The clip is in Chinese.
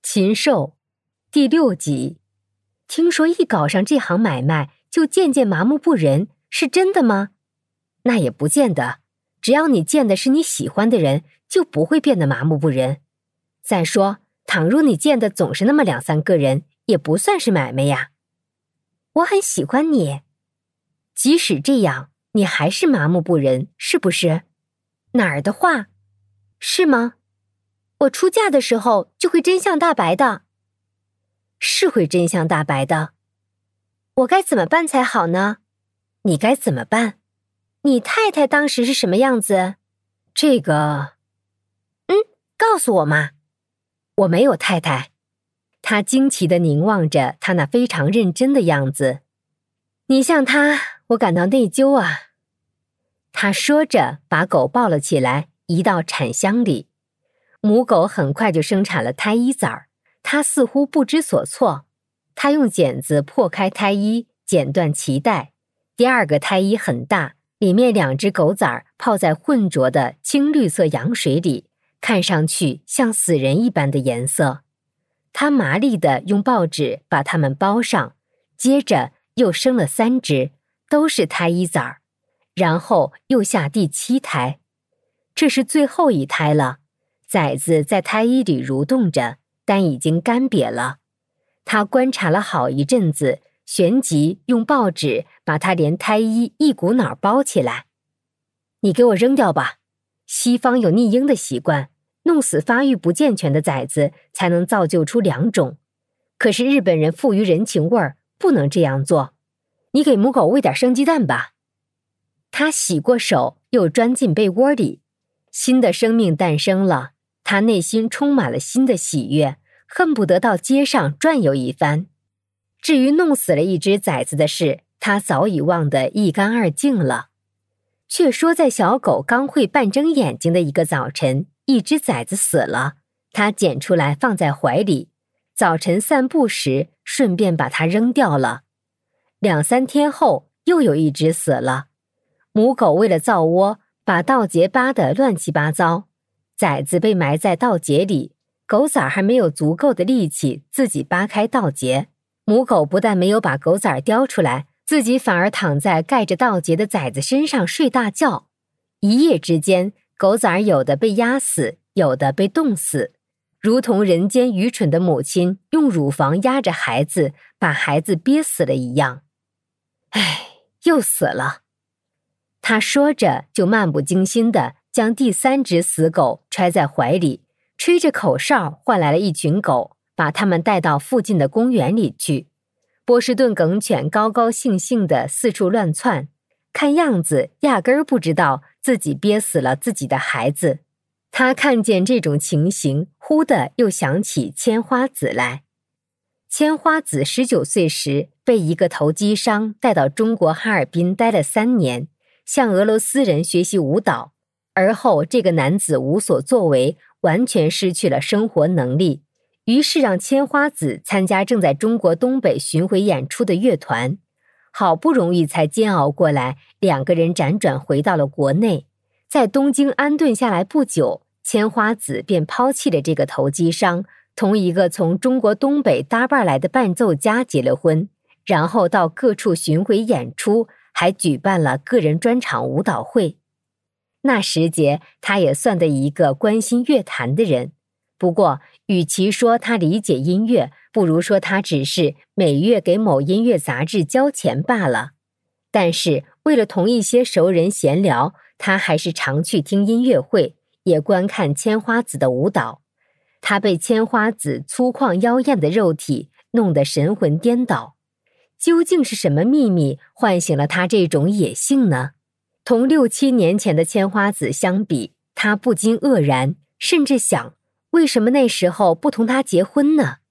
禽兽第6集。听说一搞上这行买卖就渐渐麻木不仁，是真的吗？那也不见得，只要你见的是你喜欢的人，就不会变得麻木不仁。再说，倘若你见的总是那么2、3个人，也不算是买卖呀。我很喜欢你，即使这样，你还是麻木不仁，是不是？哪儿的话？是吗？我出嫁的时候就会真相大白的。是会真相大白的。我该怎么办才好呢？你该怎么办？你太太当时是什么样子？这个……告诉我嘛。我没有太太。他惊奇地凝望着他那非常认真的样子。你像他，我感到内疚啊。他说着把狗抱了起来，移到产箱里。母狗很快就生产了胎衣崽儿，他似乎不知所措。他用剪子破开胎衣，剪断脐带。第2个胎衣很大，里面2只狗崽儿泡在浑浊的青绿色羊水里，看上去像死人一般的颜色。他麻利地用报纸把它们包上，接着又生了3只，都是胎衣崽儿，然后又下第7胎。这是最后一胎了，崽子在胎衣里蠕动着，但已经干瘪了。他观察了好一阵子，旋即用报纸把它连胎衣一股脑包起来。你给我扔掉吧。西方有溺婴的习惯，弄死发育不健全的崽子才能造就出2种。可是日本人富于人情味儿，不能这样做。你给母狗喂点生鸡蛋吧。他洗过手，又钻进被窝里。新的生命诞生了，他内心充满了新的喜悦，恨不得到街上转悠一番。至于弄死了1只崽子的事，他早已忘得一干二净了。却说在小狗刚会半睁眼睛的一个早晨，1只崽子死了，他捡出来放在怀里，早晨散步时顺便把它扔掉了。2、3天后又有1只死了。母狗为了造窝，把稻秸扒得乱七八糟，崽子被埋在稻秸里，狗崽还没有足够的力气自己扒开稻秸。母狗不但没有把狗崽叼出来，自己反而躺在盖着稻秸的崽子身上睡大觉。一夜之间，狗崽有的被压死，有的被冻死，如同人间愚蠢的母亲用乳房压着孩子，把孩子憋死了一样。唉，又死了。他说着就漫不经心地将第3只死狗揣在怀里，吹着口哨换来了一群狗，把它们带到附近的公园里去。波士顿梗犬高高兴兴地四处乱窜，看样子压根儿不知道自己憋死了自己的孩子。他看见这种情形，忽地又想起千花子来。千花子19岁时被一个投机商带到中国哈尔滨待了3年，向俄罗斯人学习舞蹈。而后这个男子无所作为，完全失去了生活能力，于是让千花子参加正在中国东北巡回演出的乐团。好不容易才煎熬过来，2个人辗转回到了国内。在东京安顿下来不久，千花子便抛弃了这个投机商，同一个从中国东北搭伴来的伴奏家结了婚，然后到各处巡回演出，还举办了个人专场舞蹈会。那时节，他也算得一个关心乐坛的人。不过，与其说他理解音乐，不如说他只是每月给某音乐杂志交钱罢了。但是，为了同一些熟人闲聊，他还是常去听音乐会，也观看千花子的舞蹈。他被千花子粗犷妖艳的肉体弄得神魂颠倒。究竟是什么秘密唤醒了他这种野性呢？同6、7年前的千花子相比，他不禁愕然，甚至想，为什么那时候不同他结婚呢？